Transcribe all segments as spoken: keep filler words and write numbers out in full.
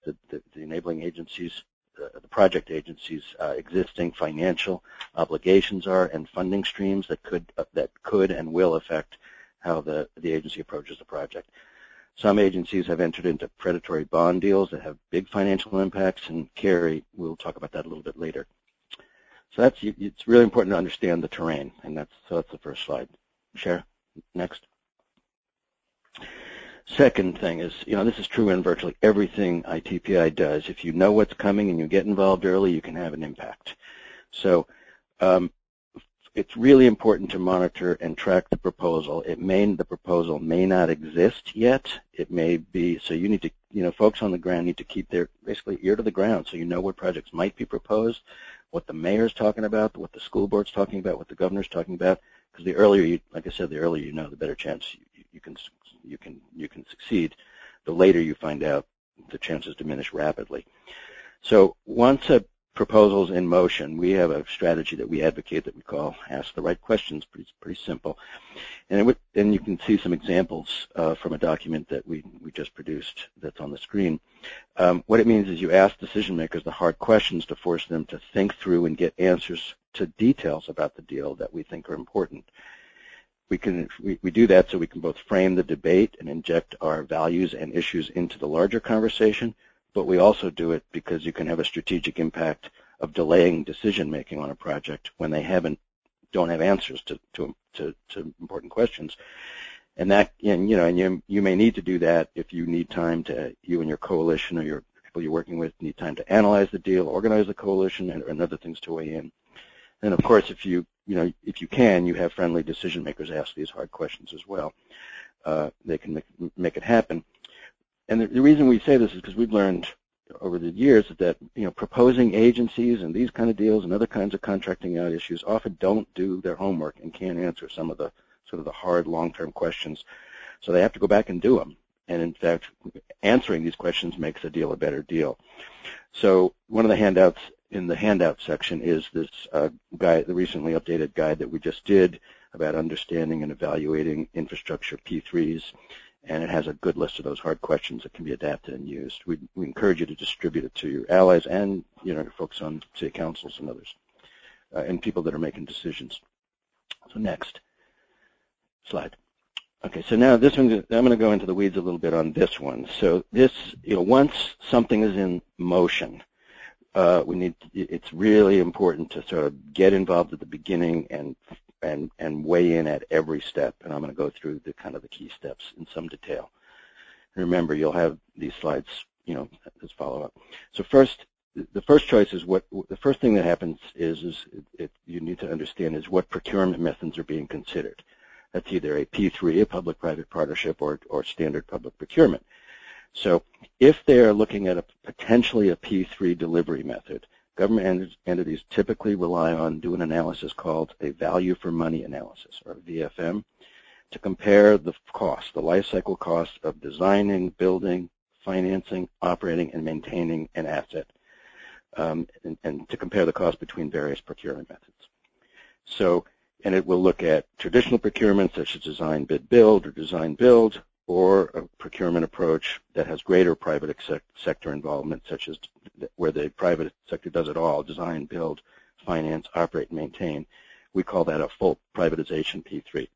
the, the, the enabling agencies, uh, the project agencies' uh, existing financial obligations are and funding streams that could uh, that could and will affect how the, the agency approaches the project. Some agencies have entered into predatory bond deals that have big financial impacts, and Carrie will talk about that a little bit later. So that's, it's really important to understand the terrain, and that's, so that's the first slide. Share, next. Second thing is, you know, this is true in virtually everything I T P I does. If you know what's coming and you get involved early, you can have an impact. So um, it's really important to monitor and track the proposal. It may, the proposal may not exist yet. It may be, so you need to, you know, folks on the ground need to keep their basically ear to the ground so you know what projects might be proposed, what the mayor's talking about, what the school board's talking about, what the governor's talking about, because the earlier you, like I said, the earlier you know, the better chance you, you can you can you can succeed. The later you find out, the chances diminish rapidly. So once a proposal's in motion, we have a strategy that we advocate that we call Ask the Right Questions. Pretty pretty simple, and it would, and you can see some examples uh, from a document that we we just produced that's on the screen. Um, what it means is you ask decision makers the hard questions to force them to think through and get answers to details about the deal that we think are important. We can we, we do that so we can both frame the debate and inject our values and issues into the larger conversation, but we also do it because you can have a strategic impact of delaying decision making on a project when they haven't don't have answers to to to, to important questions. And that, and, you know, and you, you may need to do that if you need time to, you and your coalition or your people you're working with need time to analyze the deal, organize the coalition, and, and other things to weigh in. And of course, if you, you know, if you can, you have friendly decision makers ask these hard questions as well. Uh, they can make, make it happen. And the, the reason we say this is because we've learned over the years that, you know, proposing agencies and these kind of deals and other kinds of contracting out issues often don't do their homework and can't answer some of the sort of the hard long-term questions. So they have to go back and do them. And in fact, answering these questions makes a deal a better deal. So one of the handouts in the handout section is this uh, guide, the recently updated guide that we just did about understanding and evaluating infrastructure P threes. And it has a good list of those hard questions that can be adapted and used. We, we encourage you to distribute it to your allies and, you know, folks on city councils and others, uh, and people that are making decisions. So next slide. Okay, so now this one, I'm going to go into the weeds a little bit on this one. So this, you know, once something is in motion, uh, we need, it's really important to sort of get involved at the beginning and and and weigh in at every step. And I'm going to go through the kind of the key steps in some detail. And remember, you'll have these slides, you know, as follow up. So first, the first choice is what the first thing that happens is is it, you need to understand is what procurement methods are being considered. That's either a P three, a public-private partnership, or, or standard public procurement. So if they're looking at a potentially a P three delivery method, government entities typically rely on doing an analysis called a value for money analysis, or V F M, to compare the cost, the life cycle cost of designing, building, financing, operating, and maintaining an asset, um, and, and to compare the cost between various procurement methods. So, and it will look at traditional procurement such as design, bid, build, or design, build, or a procurement approach that has greater private sector involvement, such as where the private sector does it all, design, build, finance, operate, and maintain. We call that a full privatization P three.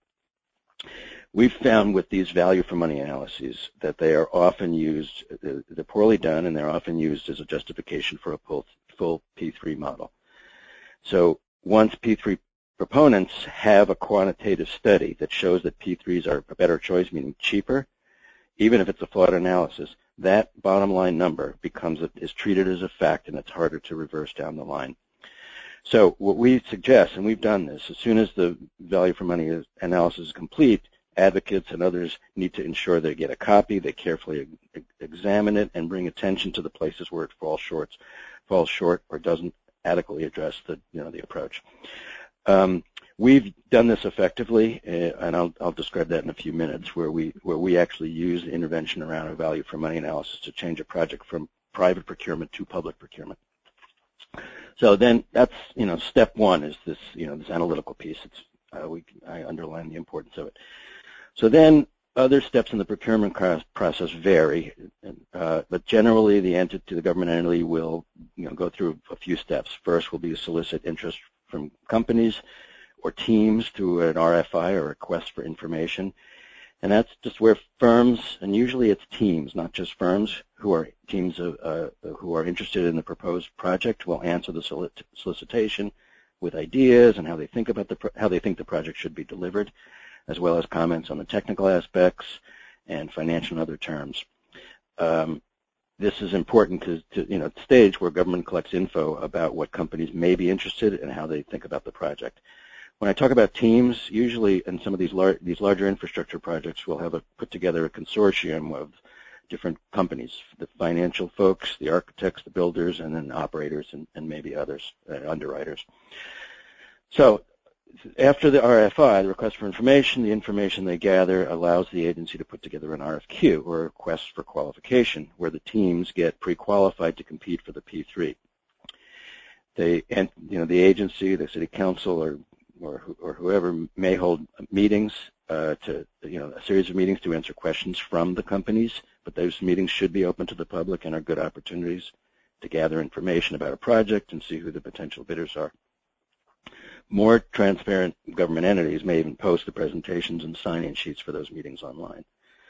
We've found with these value for money analyses that they are often used, they're poorly done, and they're often used as a justification for a full P three model. So once P three proponents have a quantitative study that shows that P threes are a better choice, meaning cheaper, even if it's a flawed analysis, that bottom line number becomes a, is treated as a fact, and it's harder to reverse down the line. So what we suggest, and we've done this, as soon as the value for money is, analysis is complete, advocates and others need to ensure they get a copy, they carefully examine it, and bring attention to the places where it falls short, falls short or doesn't adequately address the, you know, the approach. Um, we've done this effectively, uh, and I'll, I'll describe that in a few minutes, where we where we actually use intervention around a value for money analysis to change a project from private procurement to public procurement. So then that's, you know, step one is this, you know, this analytical piece. It's, uh, we, I underline the importance of it. So then other steps in the procurement process vary, uh, but generally the entity, the government entity will you know, go through a few steps. First will be to solicit interest from companies or teams through an R F I or request for information. And that's just where firms, and usually it's teams, not just firms, who are teams of, uh, who are interested in the proposed project will answer the solicitation with ideas and how they think about the how they think the project should be delivered, as well as comments on the technical aspects and financial and other terms. Um, this is important because, you know, at the stage where government collects info about what companies may be interested and how they think about the project. When I talk about teams, usually in some of these, lar these larger infrastructure projects, we'll have a, put together a consortium of different companies, the financial folks, the architects, the builders, and then operators and, and maybe others, uh, underwriters. So after the R F I, the request for information, the information they gather allows the agency to put together an R F Q, or a request for qualification, where the teams get pre-qualified to compete for the P three. They, and, you know, the agency, the city council, or Or, or whoever may hold meetings uh, to, you know, a series of meetings to answer questions from the companies, but those meetings should be open to the public and are good opportunities to gather information about a project and see who the potential bidders are. More transparent government entities may even post the presentations and sign-in sheets for those meetings online.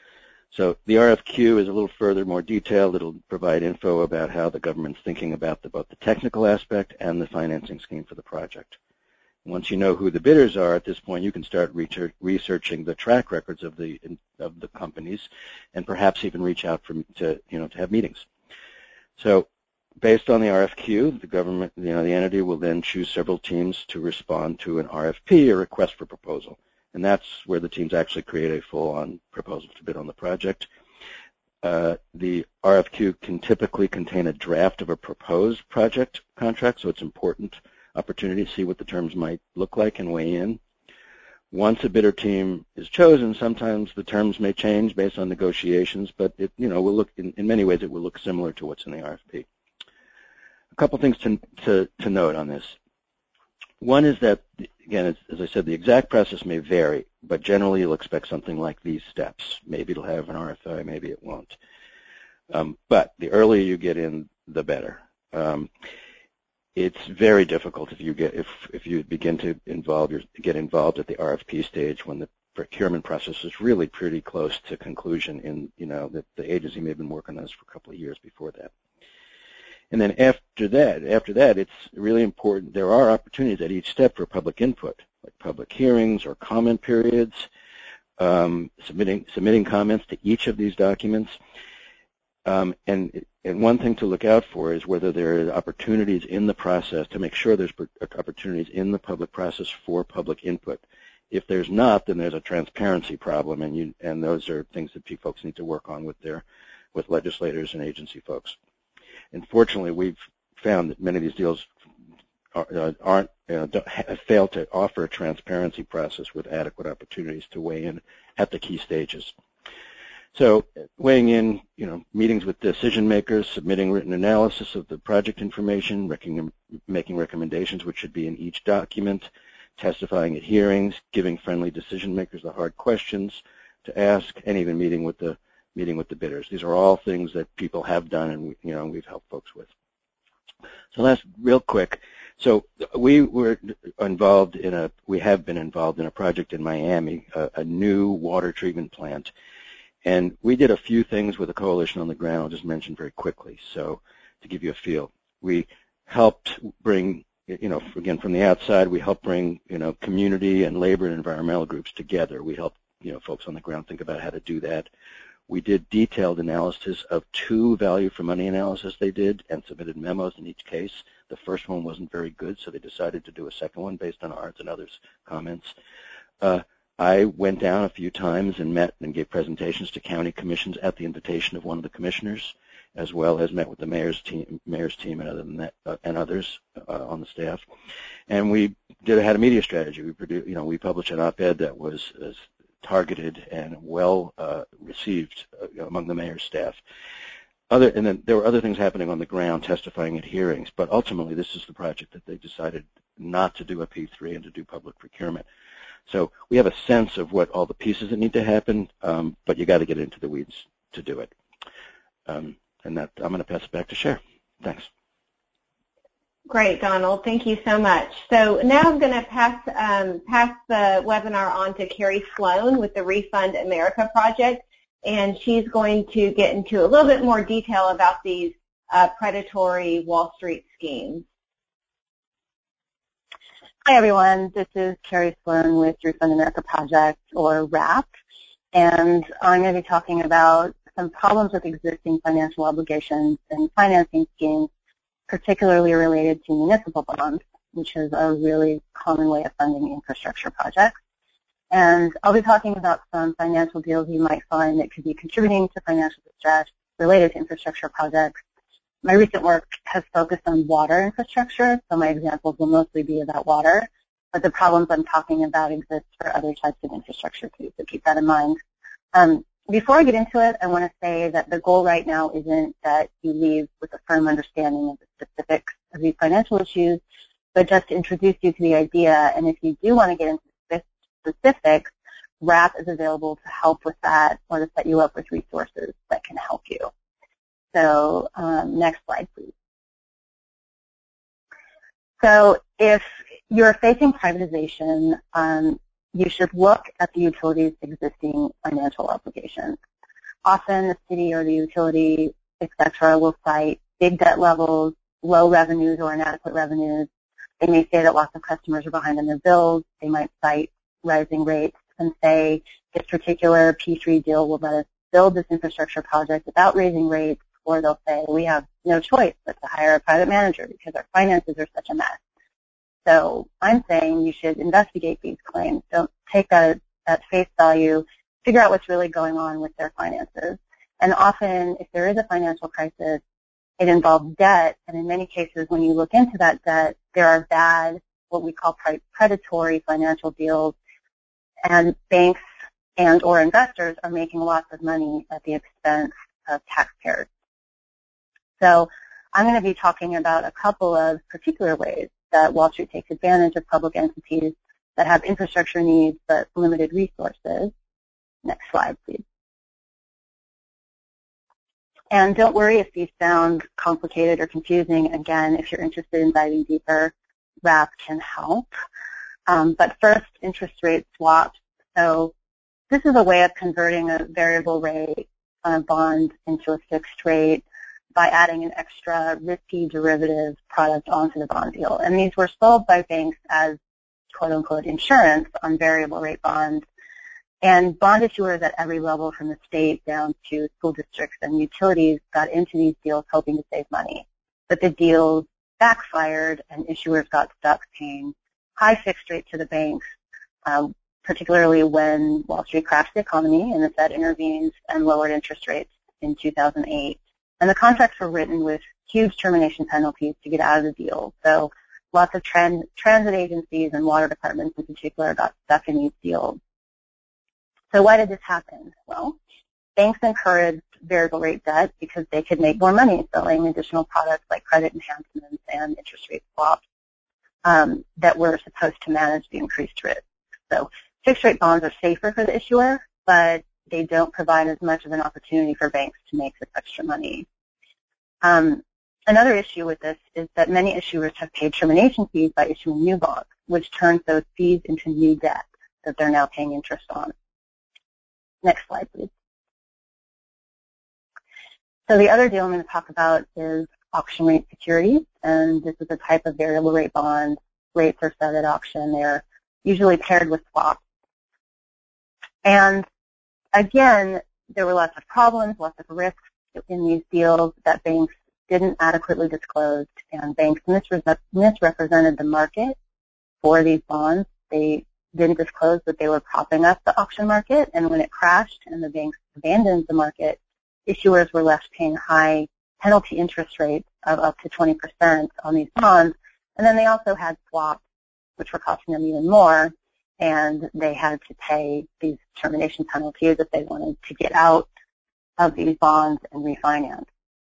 So the R F Q is a little further, more detailed. It'll provide info about how the government's thinking about the, both the technical aspect and the financing scheme for the project. Once you know who the bidders are, at this point you can start researching the track records of the of the companies, and perhaps even reach out for, to you know to have meetings. So, based on the R F Q, the government, you know, the entity will then choose several teams to respond to an R F P, a request for proposal, and that's where the teams actually create a full-on proposal to bid on the project. Uh, the R F Q can typically contain a draft of a proposed project contract, so it's important opportunity to see what the terms might look like and weigh in. Once a bidder team is chosen, sometimes the terms may change based on negotiations, but it, you know, will look in, in many ways it will look similar to what's in the R F P. A couple things to, to, to note on this. One is that, again, as, as I said, the exact process may vary, but generally you'll expect something like these steps. Maybe it'll have an R F I, maybe it won't. Um, but the earlier you get in, the better. Um, It's very difficult if you get if if you begin to involve your, get involved at the R F P stage when the procurement process is really pretty close to conclusion. In you know that the agency may have been working on this for a couple of years before that. And then after that, after that, it's really important. There are opportunities at each step for public input, like public hearings or comment periods, um, submitting submitting comments to each of these documents. Um, and, and one thing to look out for is whether there are opportunities in the process to make sure there's opportunities in the public process for public input. If there's not, then there's a transparency problem, and you and those are things that folks need to work on with their with legislators and agency folks. Unfortunately, we've found that many of these deals are, uh, aren't you know, don't, have failed to offer a transparency process with adequate opportunities to weigh in at the key stages. So weighing in, you know, meetings with decision makers, submitting written analysis of the project information, making recommendations which should be in each document, testifying at hearings, giving friendly decision makers the hard questions to ask, and even meeting with the meeting with the bidders. These are all things that people have done, and you know we've helped folks with. So that's real quick. So we were involved in a, we have been involved in a project in Miami, a, a new water treatment plant. And we did a few things with a coalition on the ground. I'll just mention very quickly. So to give you a feel, we helped bring, you know, again, from the outside, we helped bring, you know, community and labor and environmental groups together. We helped, you know, folks on the ground think about how to do that. We did detailed analysis of two value for money analysis they did and submitted memos in each case. The first one wasn't very good, so they decided to do a second one based on ours and others' comments. Uh, I went down a few times and met and gave presentations to county commissions at the invitation of one of the commissioners, as well as met with the mayor's team, mayor's team and, other than that, uh, and others uh, on the staff. And we did had a media strategy. We produced, you know, we published an op-ed that was uh, targeted and well uh, received uh, among the mayor's staff. Other, and then there were other things happening on the ground, testifying at hearings. But ultimately, this is the project that they decided not to do a P three and to do public procurement. So we have a sense of what all the pieces that need to happen, um, but you got to get into the weeds to do it. Um, and that I'm going to pass it back to Cher. Thanks. Great, Donald. Thank you so much. So now I'm going to pass um, pass the webinar on to Carrie Sloan with the Refund America project, and she's going to get into a little bit more detail about these uh, predatory Wall Street schemes. Hi, everyone. This is Carrie Sloan with Refund America Project, or RAP, and I'm going to be talking about some problems with existing financial obligations and financing schemes, particularly related to municipal bonds, which is a really common way of funding infrastructure projects. And I'll be talking about some financial deals you might find that could be contributing to financial distress related to infrastructure projects. My recent work has focused on water infrastructure, so my examples will mostly be about water, but the problems I'm talking about exist for other types of infrastructure too, so keep that in mind. Um, Before I get into it, I want to say that the goal right now isn't that you leave with a firm understanding of the specifics of these financial issues, but just to introduce you to the idea. And if you do want to get into specifics, RAP is available to help with that or to set you up with resources that can help you. So um, next slide, please. So if you're facing privatization, um, you should look at the utility's existing financial obligations. Often the city or the utility, et cetera, will cite big debt levels, low revenues or inadequate revenues. They may say that lots of customers are behind on their bills. They might cite rising rates and say this particular P three deal will let us build this infrastructure project without raising rates, or they'll say we have no choice but to hire a private manager because our finances are such a mess. So I'm saying you should investigate these claims. Don't take that at face value. Figure out what's really going on with their finances. And often, if there is a financial crisis, it involves debt. And in many cases, when you look into that debt, there are bad, what we call predatory financial deals. And banks and or investors are making lots of money at the expense of taxpayers. So I'm going to be talking about a couple of particular ways that Wall Street takes advantage of public entities that have infrastructure needs but limited resources. Next slide, please. And don't worry if these sound complicated or confusing. Again, if you're interested in diving deeper, RAP can help. Um, but first, interest rate swaps. So this is a way of converting a variable rate on a bond into a fixed rate by adding an extra risky derivative product onto the bond deal. And these were sold by banks as quote-unquote insurance on variable rate bonds. And bond issuers at every level from the state down to school districts and utilities got into these deals hoping to save money. But the deals backfired and issuers got stuck paying high fixed rate to the banks, um, particularly when Wall Street crashed the economy and the Fed intervened and lowered interest rates in two thousand eight. And the contracts were written with huge termination penalties to get out of the deal. So lots of trans transit agencies and water departments in particular got stuck in these deals. So why did this happen? Well, banks encouraged variable rate debt because they could make more money selling additional products like credit enhancements and interest rate swaps um, that were supposed to manage the increased risk. So fixed rate bonds are safer for the issuer, but they don't provide as much of an opportunity for banks to make this extra money. Um, another issue with this is that many issuers have paid termination fees by issuing new bonds, which turns those fees into new debt that they're now paying interest on. Next slide, please. So the other deal I'm going to talk about is auction rate securities, and this is a type of variable rate bond. Rates are set at auction. They're usually paired with swaps. And again, there were lots of problems, lots of risks in these deals that banks didn't adequately disclose, and banks misre- misrepresented the market for these bonds. They didn't disclose that they were propping up the auction market, and when it crashed and the banks abandoned the market, issuers were left paying high penalty interest rates of up to twenty percent on these bonds. And then they also had swaps, which were costing them even more, and they had to pay these termination penalties if they wanted to get out of these bonds and refinance.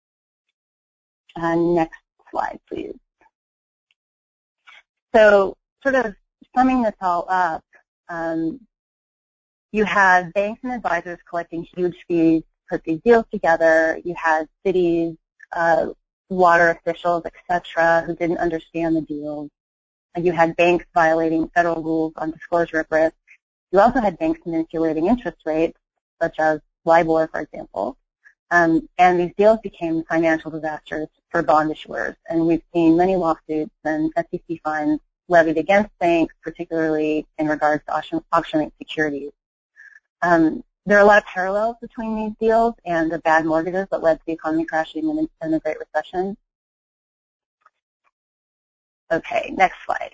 And next slide, please. So sort of summing this all up, Um, you had banks and advisors collecting huge fees to put these deals together. You had cities, uh, water officials, et cetera, who didn't understand the deals. And you had banks violating federal rules on disclosure of risk. You also had banks manipulating interest rates, such as LIBOR, for example. Um, and these deals became financial disasters for bond issuers. And we've seen many lawsuits and S E C fines levied against banks, particularly in regards to auction, auctioning securities. Um, there are a lot of parallels between these deals and the bad mortgages that led to the economy crashing and, and the Great Recession. Okay, next slide.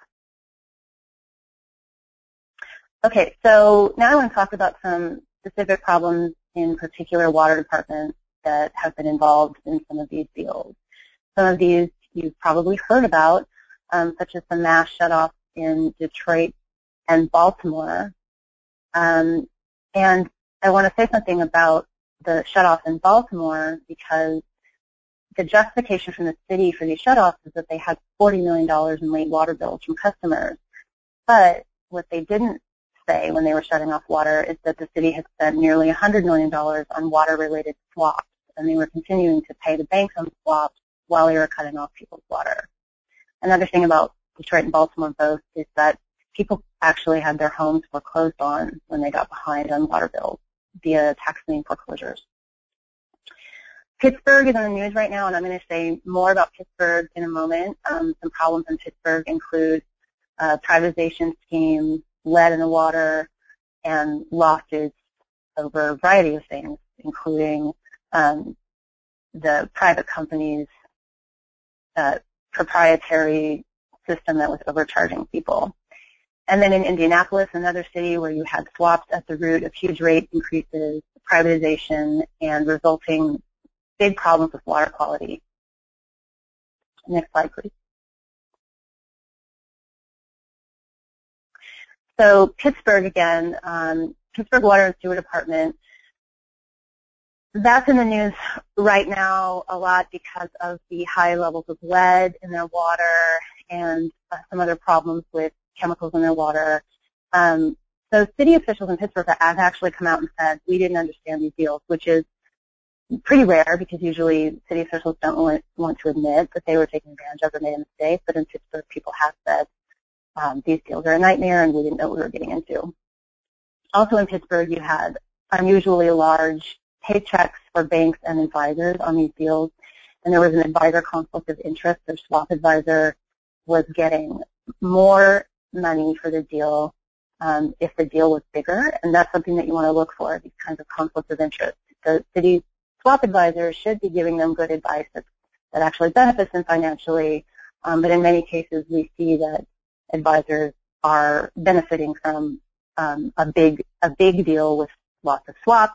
Okay, so now I want to talk about some specific problems in particular water departments that have been involved in some of these deals. Some of these you've probably heard about, um, such as the mass shutoffs in Detroit and Baltimore. Um, and I want to say something about the shutoff in Baltimore because the justification from the city for these shutoffs is that they had forty million dollars in late water bills from customers. But what they didn't say when they were shutting off water is that the city had spent nearly one hundred million dollars on water-related swaps, and they were continuing to pay the banks on swaps while they were cutting off people's water. Another thing about Detroit and Baltimore both is that people actually had their homes foreclosed on when they got behind on water bills via tax lien foreclosures. Pittsburgh is in the news right now, and I'm going to say more about Pittsburgh in a moment. Um, some problems in Pittsburgh include uh, privatization schemes, lead in the water, and lawsuits over a variety of things, including um, the private company's uh, proprietary system that was overcharging people. And then in Indianapolis, another city where you had swaps at the root of huge rate increases, privatization, and resulting big problems with water quality. Next slide, please. So Pittsburgh again, um, Pittsburgh Water and Sewer Department, that's in the news right now a lot because of the high levels of lead in their water and uh, some other problems with chemicals in their water. Um, so city officials in Pittsburgh have actually come out and said, we didn't understand these deals, which is pretty rare because usually city officials don't want, want to admit that they were taking advantage of or made a mistake, but in Pittsburgh people have said um, these deals are a nightmare and we didn't know what we were getting into. Also in Pittsburgh you had unusually large paychecks for banks and advisors on these deals, and there was an advisor conflict of interest. Their swap advisor was getting more money for the deal um, if the deal was bigger, and that's something that you want to look for, these kinds of conflicts of interest. The city swap advisors should be giving them good advice that, that actually benefits them financially, um, but in many cases we see that advisors are benefiting from um, a big a big deal with lots of swaps.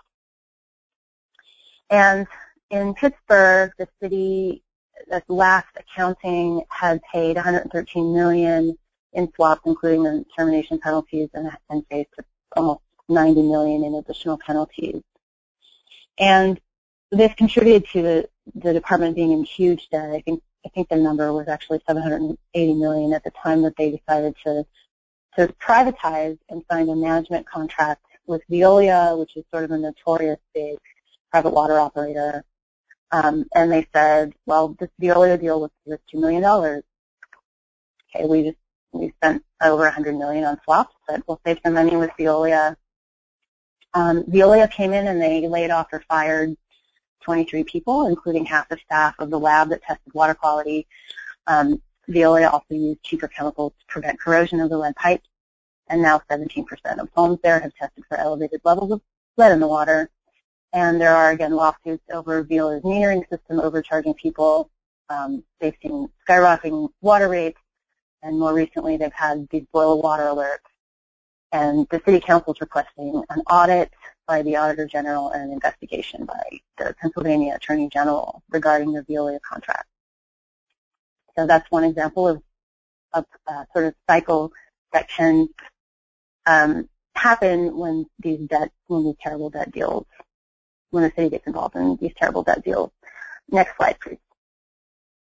And in Pittsburgh, the city, at last accounting, had paid one hundred thirteen million dollars in swaps, including the termination penalties, and, and faced almost ninety million dollars in additional penalties. And this contributed to the, the department being in huge debt. I think I think the number was actually seven hundred eighty million dollars at the time that they decided to to privatize and sign a management contract with Veolia, which is sort of a notorious big private water operator. Um, and they said, well, this Veolia deal was worth two million dollars. Okay, we just we spent over one hundred million dollars on swaps, but we'll save some money with Veolia. Um, Veolia came in and they laid off or fired twenty-three people, including half the staff of the lab that tested water quality. Um, Veolia also used cheaper chemicals to prevent corrosion of the lead pipes, and now seventeen percent of homes there have tested for elevated levels of lead in the water. And there are, again, lawsuits over Veolia's metering system overcharging people. Um, they've seen skyrocketing water rates, and more recently they've had these boil water alerts. And the city council is requesting an audit by the Auditor General and an investigation by the Pennsylvania Attorney General regarding the Veolia contract. So that's one example of a uh, sort of cycle that can um, happen when these debt, when these terrible debt deals, when the city gets involved in these terrible debt deals. Next slide, please.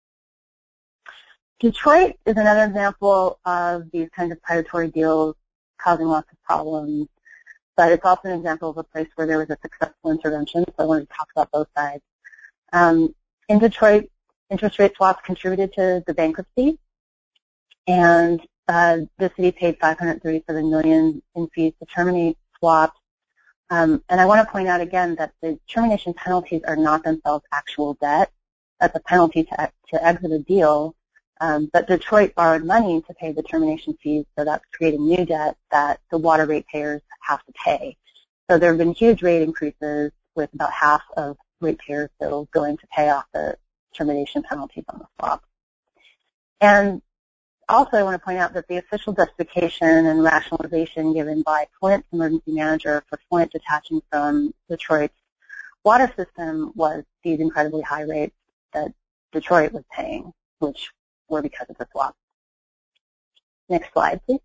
Detroit is another example of these kinds of predatory deals. causing lots of problems. But it's also an example of a place where there was a successful intervention, so I wanted to talk about both sides. Um, in Detroit, interest rate swaps contributed to the bankruptcy, and uh, the city paid five hundred thirty-seven million dollars in fees to terminate swaps. Um, and I want to point out again that the termination penalties are not themselves actual debt. That's a penalty to, to exit a deal. Um, but Detroit borrowed money to pay the termination fees, so that's creating new debt that the water ratepayers have to pay. So there have been huge rate increases, with about half of ratepayers' bills going to pay off the termination penalties on the swap. And also, I want to point out that the official justification and rationalization given by Flint's emergency manager for Flint detaching from Detroit's water system was these incredibly high rates that Detroit was paying, which were because of the swap. Next slide, please.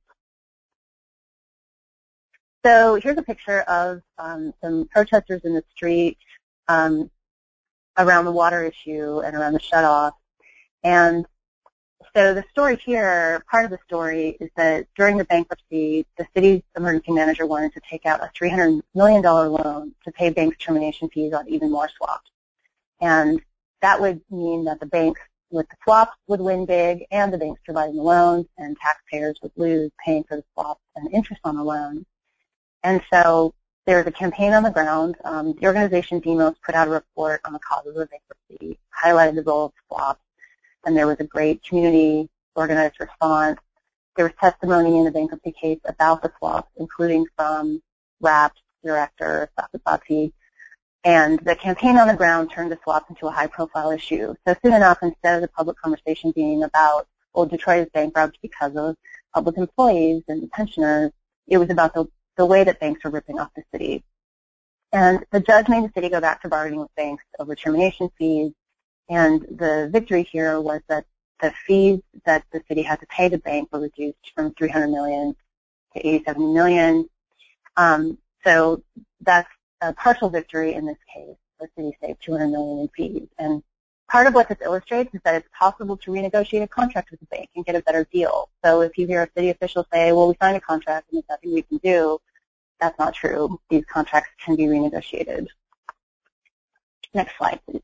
So here's a picture of um, some protesters in the street um, around the water issue and around the shutoff. And so the story here, part of the story, is that during the bankruptcy, the city's emergency manager wanted to take out a three hundred million dollars loan to pay banks' termination fees on even more swaps. And that would mean that the banks with the swaps would win big, and the banks providing the loans, and taxpayers would lose paying for the swaps and interest on the loan. And so there was a campaign on the ground. Um, the organization Demos put out a report on the causes of bankruptcy, highlighted the role of swaps, and there was a great community organized response. There was testimony in the bankruptcy case about the swaps, including from RAP's director, Sakazaki. And the campaign on the ground turned the swaps into a high-profile issue. So soon enough, instead of the public conversation being about, well, Detroit is bankrupt because of public employees and pensioners, it was about the, the way that banks were ripping off the city. And the judge made the city go back to bargaining with banks over termination fees. And the victory here was that the fees that the city had to pay the bank were reduced from three hundred million dollars to eighty-seven million dollars. Um, so that's a partial victory in this case. The city saved two hundred million dollars in fees. And part of what this illustrates is that it's possible to renegotiate a contract with the bank and get a better deal. So if you hear a city official say, well, we signed a contract and there's nothing we can do, that's not true. These contracts can be renegotiated. Next slide, please.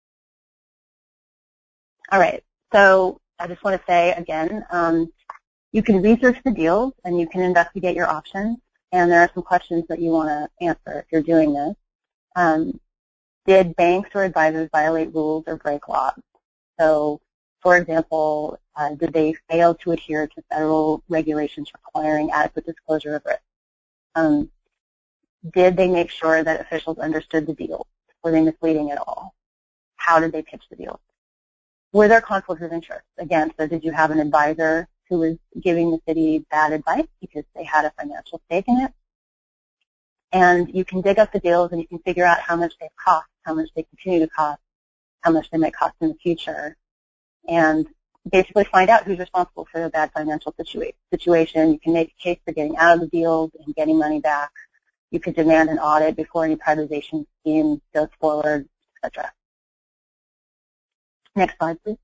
All right, so I just want to say again, um, you can research the deals and you can investigate your options, and there are some questions that you want to answer if you're doing this. Um, did banks or advisors violate rules or break laws? So, for example, uh, did they fail to adhere to federal regulations requiring adequate disclosure of risk? Um, did they make sure that officials understood the deal? Were they misleading at all? How did they pitch the deal? Were there conflicts of interest? Again, so did you have an advisor who was giving the city bad advice because they had a financial stake in it? And you can dig up the deals and you can figure out how much they've cost, how much they continue to cost, how much they might cost in the future, and basically find out who's responsible for the bad financial situa- situation. You can make a case for getting out of the deals and getting money back. You could demand an audit before any privatization scheme goes forward, et cetera. Next slide, please.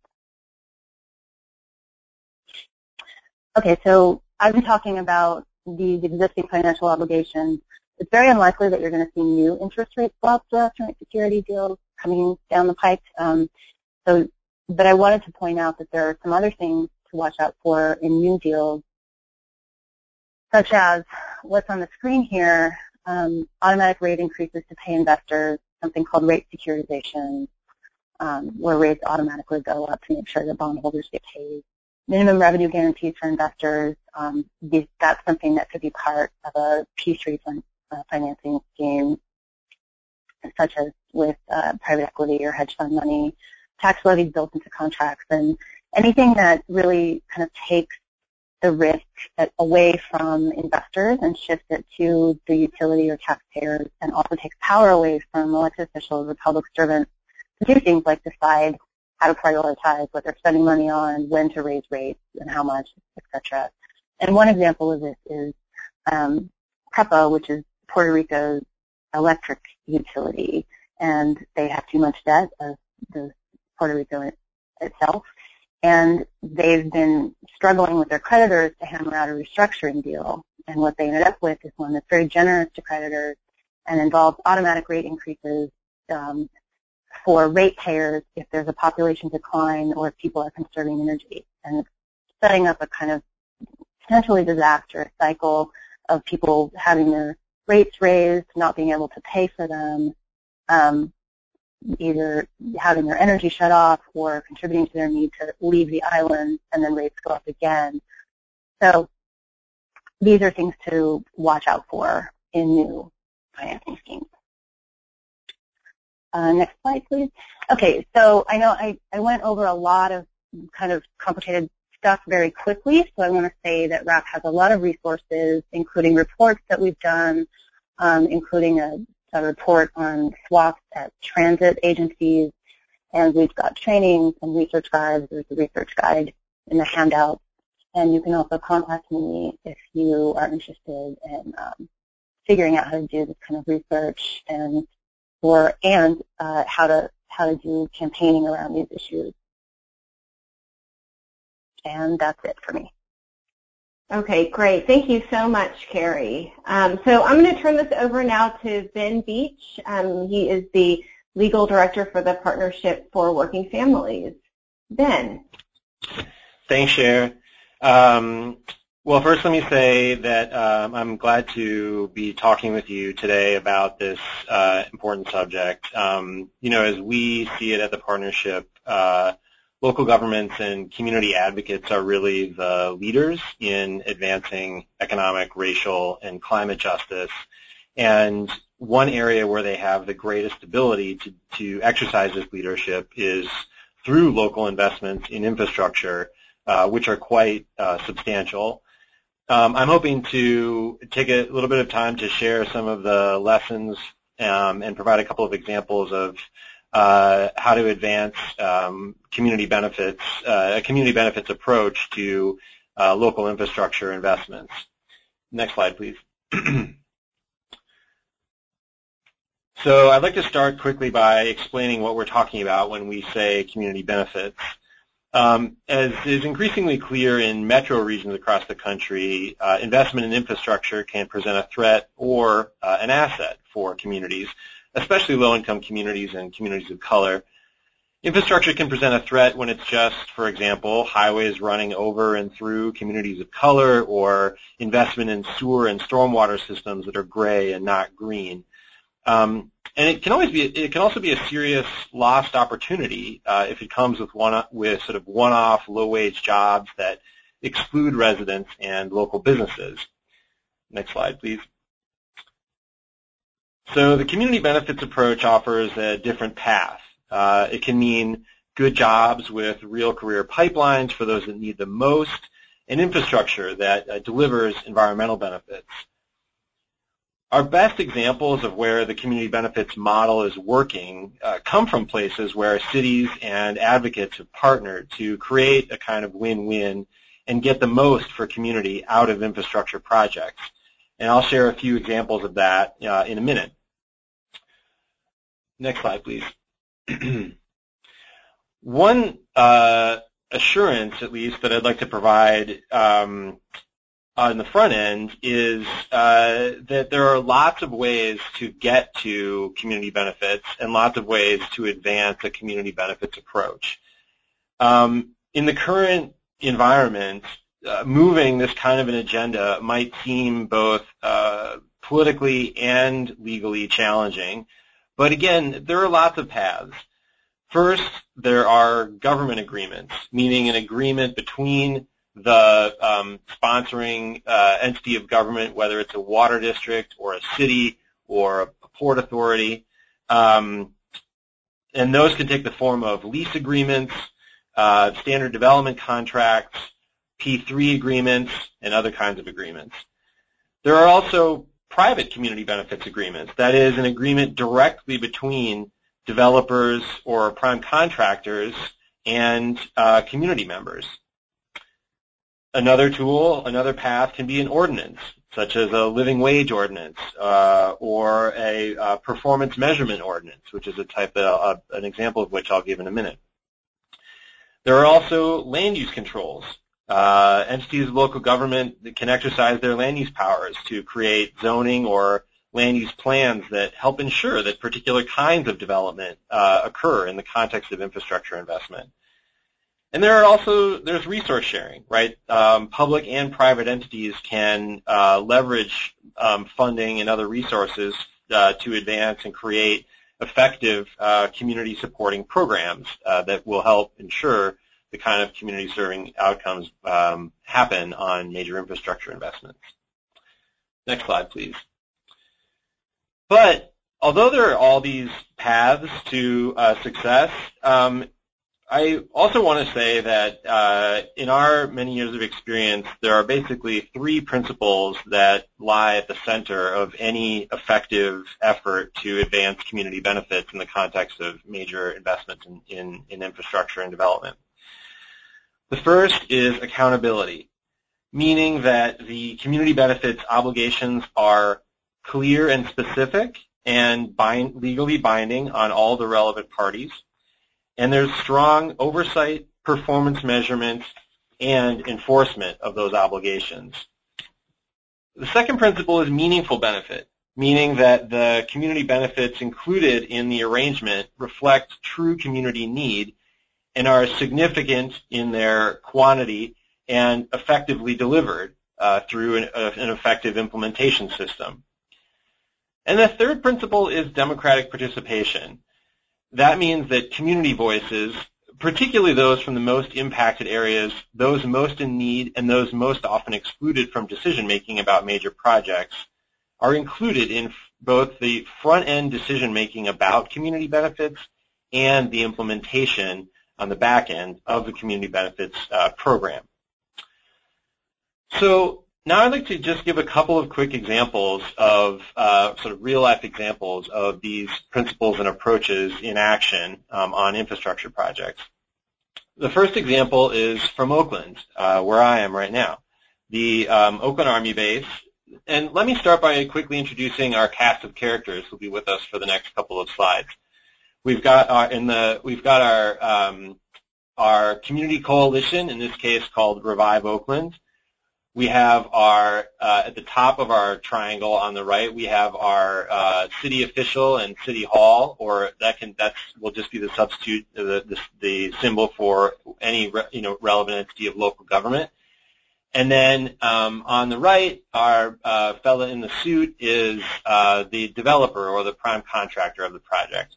Okay, so I've been talking about these existing financial obligations. It's very unlikely that you're going to see new interest rate swaps or alternate security deals coming down the pipe. Um, so, but I wanted to point out that there are some other things to watch out for in new deals, such as what's on the screen here, um, automatic rate increases to pay investors, something called rate securitization, Um, where rates automatically go up to make sure that bondholders get paid. Minimum revenue guarantees for investors, um, these, that's something that could be part of a P three fund, uh, financing scheme, such as with uh, private equity or hedge fund money, tax levies built into contracts, and anything that really kind of takes the risk away from investors and shifts it to the utility or taxpayers, and also takes power away from elected officials or public servants to do things like decide how to prioritize what they're spending money on, when to raise rates, and how much, et cetera. And one example of this is um, PREPA, which is Puerto Rico's electric utility, and they have too much debt, as does Puerto Rico itself, and they've been struggling with their creditors to hammer out a restructuring deal. and what they ended up with is one that's very generous to creditors and involves automatic rate increases um, for ratepayers if there's a population decline or if people are conserving energy, and setting up a kind of potentially disastrous cycle of people having their rates raised, not being able to pay for them, um, either having their energy shut off or contributing to their need to leave the island, and then rates go up again. So these are things to watch out for in new financing schemes. Uh, next slide, please. Okay, so I know I, I went over a lot of kind of complicated stuff very quickly, so I want to say that R A P has a lot of resources, including reports that we've done, um, including a, a report on swaps at transit agencies, and we've got trainings and research guides. There's a research guide in the handout, and you can also contact me if you are interested in um, figuring out how to do this kind of research and or and uh, how to how to do campaigning around these issues. And that's it for me. Okay, great. Thank you so much, Carrie. Um, so I'm going to turn this over now to Ben Beach. Um, he is the legal director for the Partnership for Working Families. Ben. Thanks, Cher. Um, well, first let me say that um, I'm glad to be talking with you today about this uh, important subject. Um, you know, as we see it at the Partnership, uh, local governments and community advocates are really the leaders in advancing economic, racial, and climate justice. And one area where they have the greatest ability to, to exercise this leadership is through local investments in infrastructure, uh, which are quite uh, substantial. Um, I'm hoping to take a little bit of time to share some of the lessons um, and provide a couple of examples of Uh, how to advance um, community benefits, uh, a community benefits approach to uh, local infrastructure investments. Next slide, please. So I'd like to start quickly by explaining what we're talking about when we say community benefits. Um, as is increasingly clear in metro regions across the country, uh, investment in infrastructure can present a threat or uh, an asset for communities, especially low-income communities and communities of color. Infrastructure can present a threat when it's just, for example, highways running over and through communities of color, or investment in sewer and stormwater systems that are gray and not green. Um, and it can always be, it can also be a serious lost opportunity uh, if it comes with one with sort of one-off low-wage jobs that exclude residents and local businesses. Next slide, please. So the community benefits approach offers a different path. Uh, it can mean good jobs with real career pipelines for those that need them most, and infrastructure that uh, delivers environmental benefits. Our best examples of where the community benefits model is working uh, come from places where cities and advocates have partnered to create a kind of win-win and get the most for community out of infrastructure projects. And I'll share a few examples of that uh, in a minute. Next slide, please. One uh, assurance, at least, that I'd like to provide um, on the front end is uh, that there are lots of ways to get to community benefits and lots of ways to advance a community benefits approach. Um, in the current environment, uh, moving this kind of an agenda might seem both uh, politically and legally challenging. But again, there are lots of paths. First, there are government agreements, meaning an agreement between the um, sponsoring uh, entity of government, whether it's a water district or a city or a port authority. Um, and those can take the form of lease agreements, uh, standard development contracts, P three agreements, and other kinds of agreements. There are also private community benefits agreements. That is, an agreement directly between developers or prime contractors and uh, community members. Another tool, another path can be an ordinance, such as a living wage ordinance uh, or a uh, performance measurement ordinance, which is a type of, uh, an example of which I'll give in a minute. There are also land use controls. Uh, entities of local government can exercise their land use powers to create zoning or land use plans that help ensure that particular kinds of development uh, occur in the context of infrastructure investment. And there are also, there's resource sharing, right? Um, public and private entities can uh, leverage um, funding and other resources uh, to advance and create effective uh, community supporting programs uh, that will help ensure the kind of community serving outcomes um, happen on major infrastructure investments. Next slide, please. But although there are all these paths to uh, success, um, I also want to say that uh, in our many years of experience, there are basically three principles that lie at the center of any effective effort to advance community benefits in the context of major investments in, in, in infrastructure and development. The first is accountability, meaning that the community benefits obligations are clear and specific and bind, legally binding on all the relevant parties. And there's strong oversight, performance measurement, and enforcement of those obligations. The second principle is meaningful benefit, meaning that the community benefits included in the arrangement reflect true community need and are significant in their quantity and effectively delivered uh, through an, uh, an effective implementation system. And the third principle is democratic participation. That means that community voices, particularly those from the most impacted areas, those most in need, and those most often excluded from decision-making about major projects, are included in both the front-end decision-making about community benefits and the implementation on the back end of the community benefits uh, program. So now I'd like to just give a couple of quick examples of uh, sort of real-life examples of these principles and approaches in action um, on infrastructure projects. The first example is from Oakland, uh, where I am right now, the um, Oakland Army Base. And let me start by quickly introducing our cast of characters who will be with us for the next couple of slides. We've got our in the we've got our um, our community coalition, in this case called Revive Oakland. We have our uh, at the top of our triangle on the right, we have our uh, city official and city hall, or that can that's will just be the substitute the the, the symbol for any re, you know relevant entity of local government. And then um, on the right, our uh, fella in the suit is uh, the developer or the prime contractor of the project.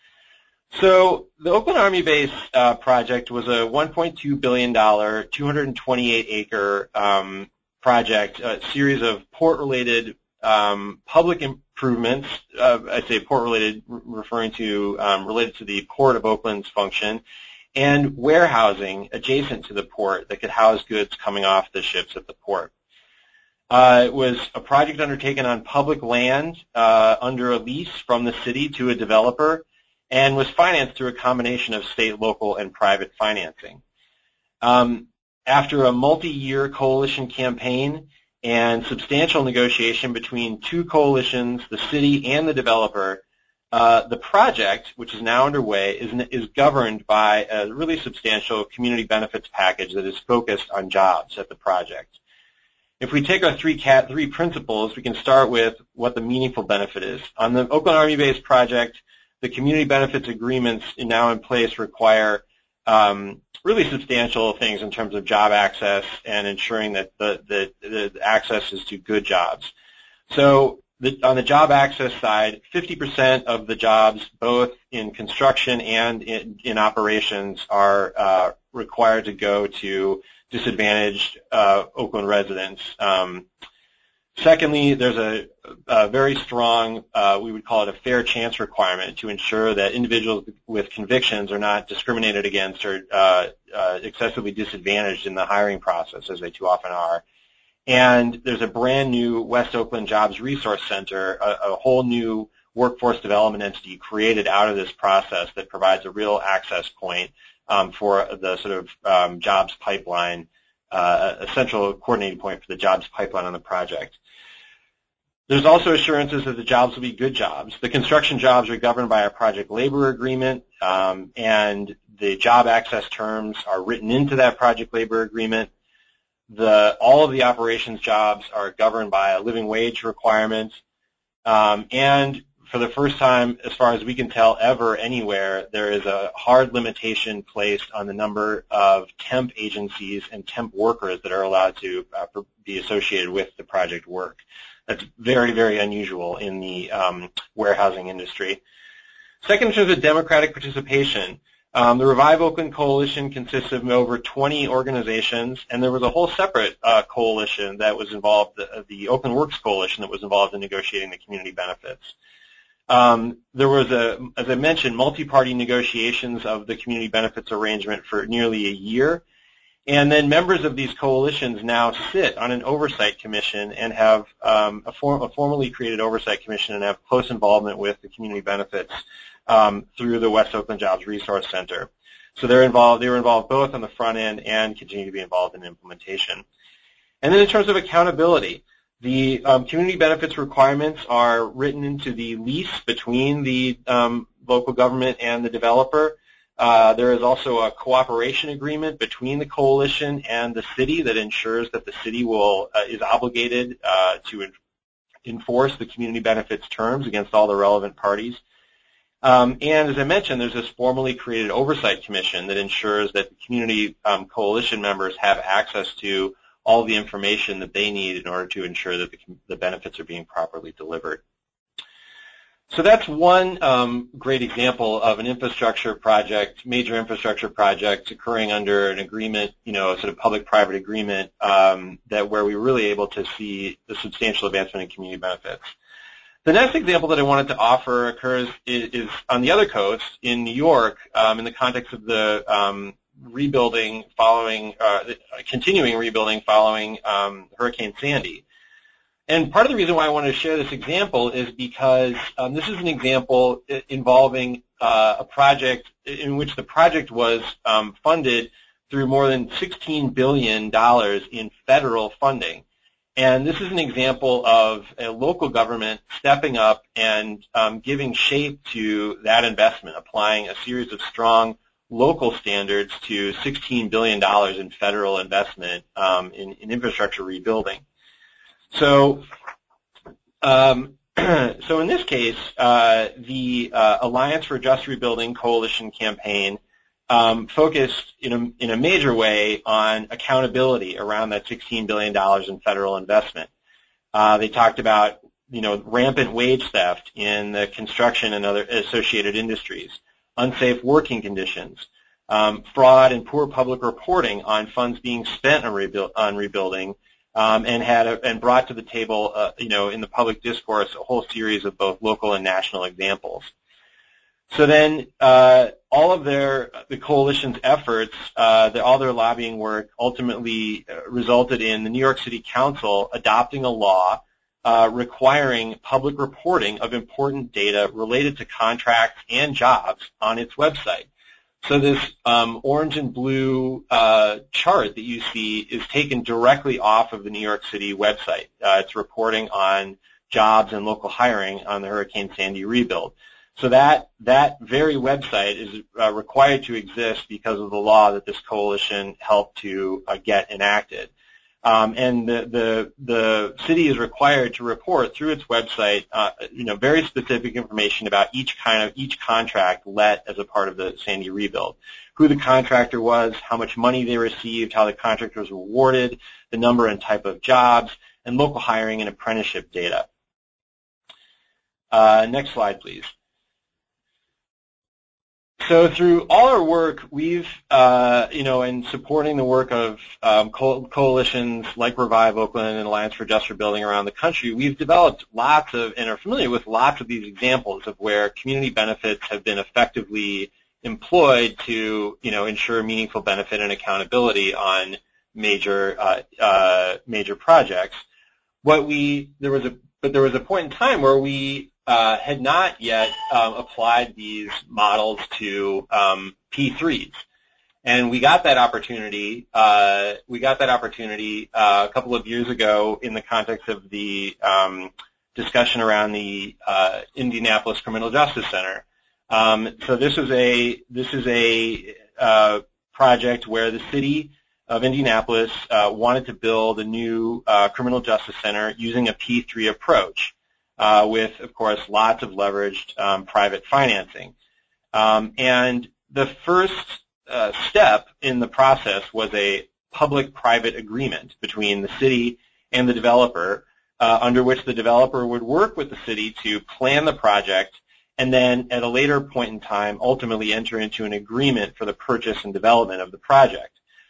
So the Oakland Army Base uh, project was a one point two billion dollars, two hundred twenty-eight acre um, project, a series of port-related um, public improvements. Uh, I say port-related, referring to um, related to the Port of Oakland's function, and warehousing adjacent to the port that could house goods coming off the ships at the port. Uh, it was a project undertaken on public land uh, under a lease from the city to a developer, and was financed through a combination of state, local, and private financing. Um, after a multi-year coalition campaign and substantial negotiation between two coalitions, the city and the developer, uh, the project, which is now underway, is, is governed by a really substantial community benefits package that is focused on jobs at the project. If we take our three, cat, three principles, we can start with what the meaningful benefit is. On the Oakland Army Base project, the community benefits agreements now in place require um, really substantial things in terms of job access and ensuring that the, the, the access is to good jobs. So the, on the job access side, fifty percent of the jobs, both in construction and in, in operations, are uh, required to go to disadvantaged uh, Oakland residents. Um, Secondly, there's a, a very strong, uh, we would call it a fair chance requirement to ensure that individuals with convictions are not discriminated against or uh, uh, excessively disadvantaged in the hiring process, as they too often are. And there's a brand new West Oakland Jobs Resource Center, a, a whole new workforce development entity created out of this process that provides a real access point um, for the sort of um, jobs pipeline, uh, a central coordinating point for the jobs pipeline on the project. There's also assurances that the jobs will be good jobs. The construction jobs are governed by a project labor agreement, um, and the job access terms are written into that project labor agreement. the all of the operations jobs are governed by a living wage requirement, um, and for the first time, as far as we can tell, ever anywhere, there is a hard limitation placed on the number of temp agencies and temp workers that are allowed to uh, be associated with the project work. That's very, very unusual in the um, warehousing industry. Second, in terms of democratic participation, um, the Revive Oakland Coalition consists of over twenty organizations, and there was a whole separate uh, coalition that was involved, the, the Oakland Works Coalition, that was involved in negotiating the community benefits. Um, there was, a, as I mentioned, multi-party negotiations of the community benefits arrangement for nearly a year. And then members of these coalitions now sit on an oversight commission and have um, a, form, a formally created oversight commission and have close involvement with the community benefits um, through the West Oakland Jobs Resource Center. So they're involved, they were involved both on the front end and continue to be involved in implementation. And then in terms of accountability, the um, community benefits requirements are written into the lease between the um, local government and the developer. Uh, there is also a cooperation agreement between the coalition and the city that ensures that the city will uh, is obligated uh, to en enforce the community benefits terms against all the relevant parties. Um, and as I mentioned, there's this formally created oversight commission that ensures that the community um, coalition members have access to all the information that they need in order to ensure that the, the benefits are being properly delivered. So that's one um, great example of an infrastructure project, major infrastructure project occurring under an agreement, you know, a sort of public-private agreement um, that where we were really able to see the substantial advancement in community benefits. The next example that I wanted to offer occurs is, is on the other coast in New York um, in the context of the um, rebuilding following, uh, continuing rebuilding following um, Hurricane Sandy. And part of the reason why I wanted to share this example is because um, this is an example involving uh, a project in which the project was um, funded through more than sixteen billion dollars in federal funding. And this is an example of a local government stepping up and um, giving shape to that investment, applying a series of strong local standards to sixteen billion dollars in federal investment um, in, in infrastructure rebuilding. So, um, so in this case, uh, the uh, Alliance for Just Rebuilding Coalition campaign um, focused in a, in a major way on accountability around that sixteen billion dollars in federal investment. Uh, they talked about, you know, rampant wage theft in the construction and other associated industries, unsafe working conditions, um, fraud and poor public reporting on funds being spent on, rebuild, on rebuilding, um, and had a, and brought to the table, uh, you know, in the public discourse, a whole series of both local and national examples. So then, uh, all of their the coalition's efforts, uh, the, all their lobbying work, ultimately uh, resulted in the New York City Council adopting a law uh, requiring public reporting of important data related to contracts and jobs on its website. So this um, orange and blue uh, chart that you see is taken directly off of the New York City website. Uh, it's reporting on jobs and local hiring on the Hurricane Sandy rebuild. So that that very website is uh, required to exist because of the law that this coalition helped to uh, get enacted. Um, and the, the the city is required to report through its website, uh, you know, very specific information about each kind of each contract let as a part of the Sandy rebuild, who the contractor was, how much money they received, how the contractor was rewarded, the number and type of jobs, and local hiring and apprenticeship data. Uh, next slide, please. So through all our work, we've, uh, you know, in supporting the work of um, co coalitions like Revive Oakland and Alliance for Just Rebuilding around the country, we've developed lots of and are familiar with lots of these examples of where community benefits have been effectively employed to, you know, ensure meaningful benefit and accountability on major uh, uh, major projects. What we there was a but there was a point in time where we Uh, had not yet um, applied these models to um, P threes, and we got that opportunity. Uh, we got that opportunity uh, a couple of years ago in the context of the um, discussion around the uh, Indianapolis Criminal Justice Center. Um, so this is a this is a uh, project where the city of Indianapolis uh, wanted to build a new uh, criminal justice center using a P three approach uh, with, of course, lots of leveraged um, private financing. Um, and the first uh, step in the process was a public-private agreement between the city and the developer, uh, under which the developer would work with the city to plan the project and then at a later point in time ultimately enter into an agreement for the purchase and development of the project.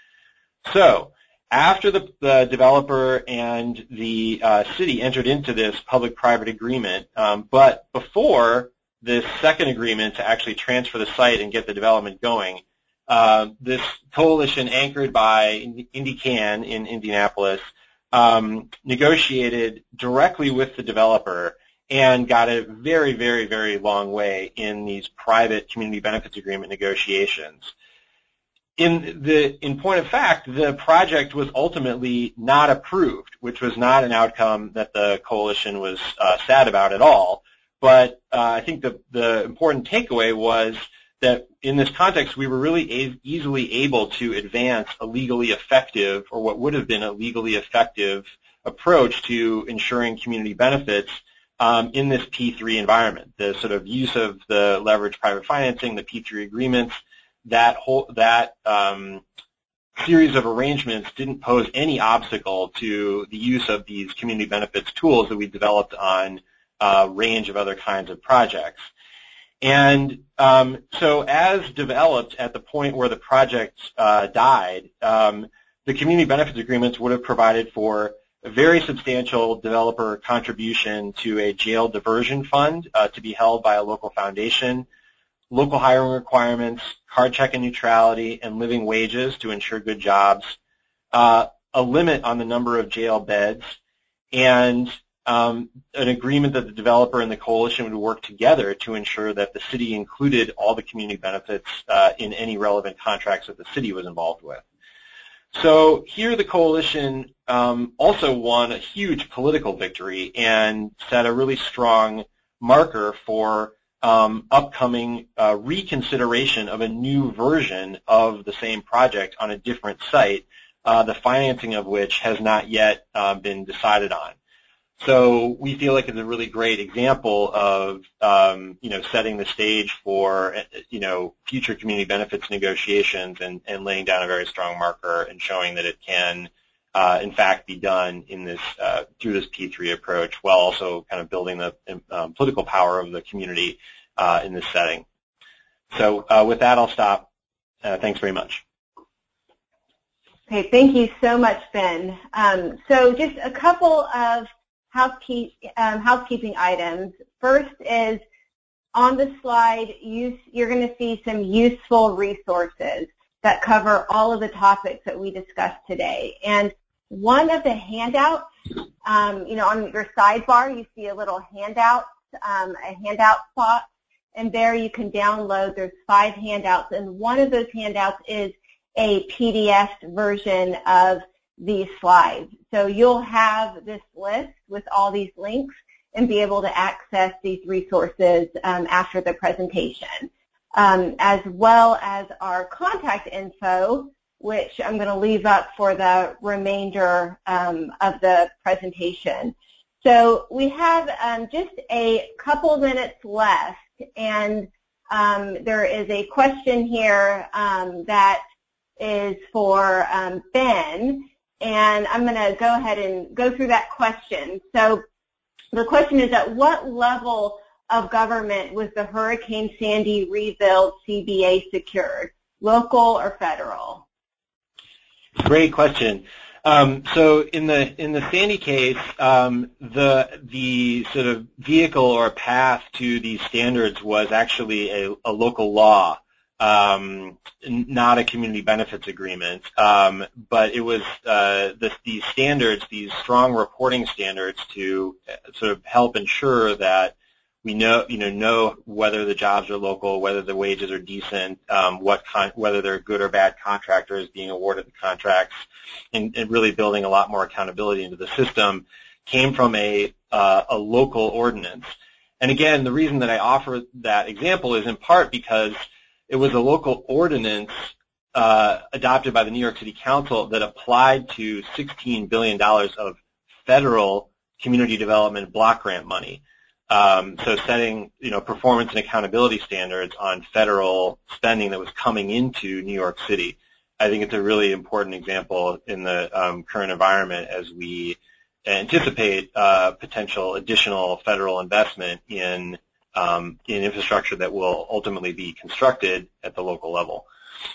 So after the, the developer and the uh, city entered into this public-private agreement, um, but before this second agreement to actually transfer the site and get the development going, uh, this coalition anchored by IndyCan in Indianapolis um, negotiated directly with the developer and got a very, very, very long way in these private community benefits agreement negotiations. In the in point of fact, the project was ultimately not approved, which was not an outcome that the coalition was uh, sad about at all. But uh, I think the the important takeaway was that in this context, we were really a- easily able to advance a legally effective, or what would have been a legally effective, approach to ensuring community benefits um, in this P three environment. The sort of use of the leveraged private financing, the P three agreements. That whole that um, series of arrangements didn't pose any obstacle to the use of these community benefits tools that we developed on a range of other kinds of projects. And um, so as developed at the point where the project uh, died, um, the community benefits agreements would have provided for a very substantial developer contribution to a jail diversion fund uh, to be held by a local foundation, local hiring requirements, card check and neutrality, and living wages to ensure good jobs, uh, a limit on the number of jail beds, and um, an agreement that the developer and the coalition would work together to ensure that the city included all the community benefits uh, in any relevant contracts that the city was involved with. So here the coalition um, also won a huge political victory and set a really strong marker for Um, upcoming uh, reconsideration of a new version of the same project on a different site, uh, the financing of which has not yet uh, been decided on. So we feel like it's a really great example of, um, you know, setting the stage for, you know, future community benefits negotiations and, and laying down a very strong marker and showing that it can, uh, in fact, be done in this uh, through this P three approach, while also kind of building the um, political power of the community uh, in this setting. So uh, with that, I'll stop. Uh, thanks very much. Okay, thank you so much, Ben. Um, so just a couple of housekeep, um, housekeeping items. First is on the slide, you, you're going to see some useful resources that cover all of the topics that we discussed today. And one of the handouts, um, you know, on your sidebar, you see a little handout, um, a handout spot, and there you can download. There's five handouts, and one of those handouts is a P D F version of these slides. So you'll have this list with all these links and be able to access these resources um, after the presentation, um, as well as our contact info, which I'm going to leave up for the remainder um, of the presentation. So we have um, just a couple minutes left, and um, there is a question here um, that is for um, Ben, and I'm going to go ahead and go through that question. So the question is, at what level of government was the Hurricane Sandy rebuild C B A secured, local or federal? Great question. Um, so in the in the Sandy case, um, the the sort of vehicle or path to these standards was actually a, a local law, um, not a community benefits agreement. Um, but it was uh, the, these standards, these strong reporting standards, to sort of help ensure that we know, you know, know whether the jobs are local, whether the wages are decent, um, what con- whether they're good or bad contractors being awarded the contracts, and, and really building a lot more accountability into the system, came from a uh, a local ordinance. And again, the reason that I offer that example is in part because it was a local ordinance uh, adopted by the New York City Council that applied to sixteen billion dollars of federal community development block grant money. Um, so setting, you know, performance and accountability standards on federal spending that was coming into New York City. I think it's a really important example in the um, current environment as we anticipate uh, potential additional federal investment in um, in infrastructure that will ultimately be constructed at the local level.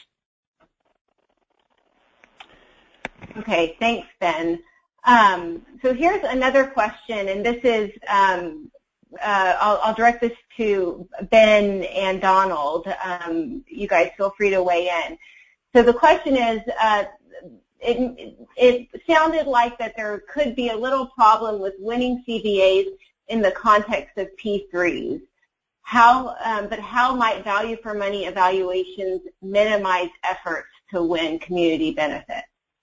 Okay, thanks, Ben. Um, so here's another question, and this is, um, uh, I'll, I'll direct this to Ben and Donald. Um, you guys feel free to weigh in. So the question is, uh, it, it sounded like that there could be a little problem with winning C V As in the context of P threes. How, um, but how might value for money evaluations minimize efforts to win community benefit?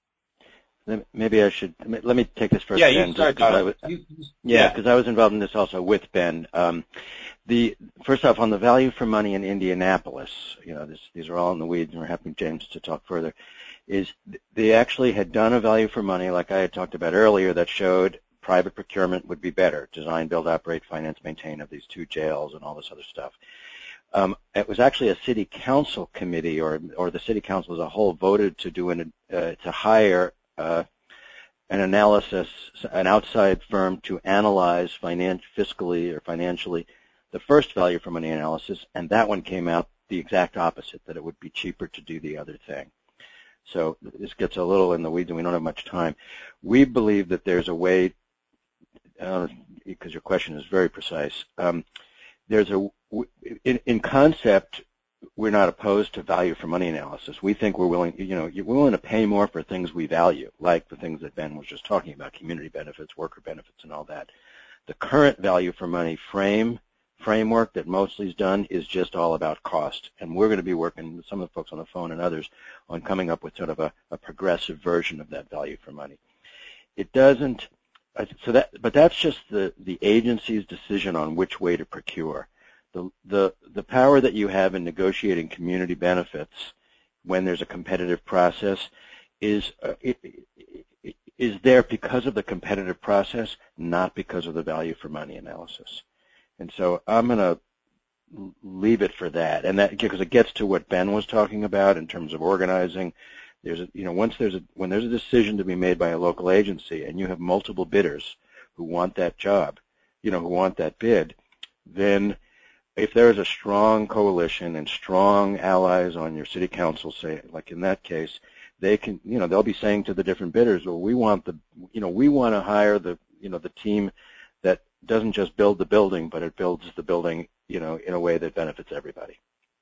Maybe I should, let me take this first. Yeah, you start, was, you, Yeah, because yeah. I was involved in this also with Ben. Um, the First off, on the value for money in Indianapolis, you know, this, these are all in the weeds, and we're happy James to talk further, is they actually had done a value for money, like I had talked about earlier, that showed private procurement would be better, design, build, operate, finance, maintain of these two jails and all this other stuff. Um, it was actually a city council committee, or or the city council as a whole voted to do an, uh, to hire Uh, an analysis, an outside firm to analyze finan fiscally or financially the first value for money analysis, and that one came out the exact opposite, that it would be cheaper to do the other thing. So this gets a little in the weeds and we don't have much time. We believe that there's a way, uh, because your question is very precise, um, there's a, in, in concept, we're not opposed to value for money analysis. We think we're willing, you know, we're willing to pay more for things we value, like the things that Ben was just talking about, community benefits, worker benefits, and all that. The current value for money frame framework that mostly is done is just all about cost, and we're going to be working with some of the folks on the phone and others on coming up with sort of a, a progressive version of that value for money. It doesn't, so that, but that's just the the agency's decision on which way to procure. The, the, the power that you have in negotiating community benefits when there's a competitive process is, uh, it, it, is there because of the competitive process, not because of the value for money analysis. And so I'm going to leave it for that. And that, because it gets to what Ben was talking about in terms of organizing. There's a, you know, once there's a, when there's a decision to be made by a local agency and you have multiple bidders who want that job, you know, who want that bid, then if there is a strong coalition and strong allies on your city council, say, like in that case, they can, you know, they'll be saying to the different bidders, well, we want the, you know, we want to hire the, you know, the team that doesn't just build the building, but it builds the building, you know, in a way that benefits everybody.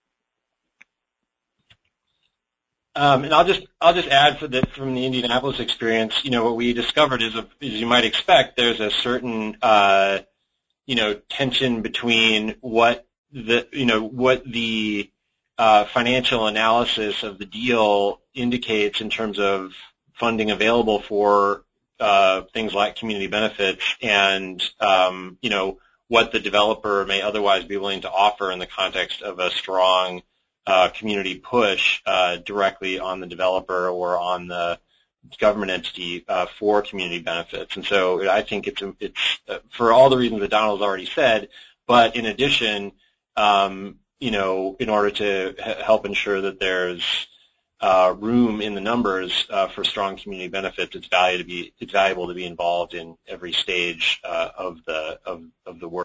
Um, and I'll just I'll just add for that from the Indianapolis experience, you know, what we discovered is, a, as you might expect, there's a certain uh, you know, tension between what the, you know, what the uh, financial analysis of the deal indicates in terms of funding available for uh, things like community benefits and, um, you know, what the developer may otherwise be willing to offer in the context of a strong uh, community push uh, directly on the developer or on the government entity uh, for community benefits. And so I think it's, it's uh, for all the reasons that Donald's already said, but in addition, um, you know, in order to help ensure that there's uh, room in the numbers uh, for strong community benefits, it's valuable to be, it's valuable to be involved in every stage uh, of the of, of the work.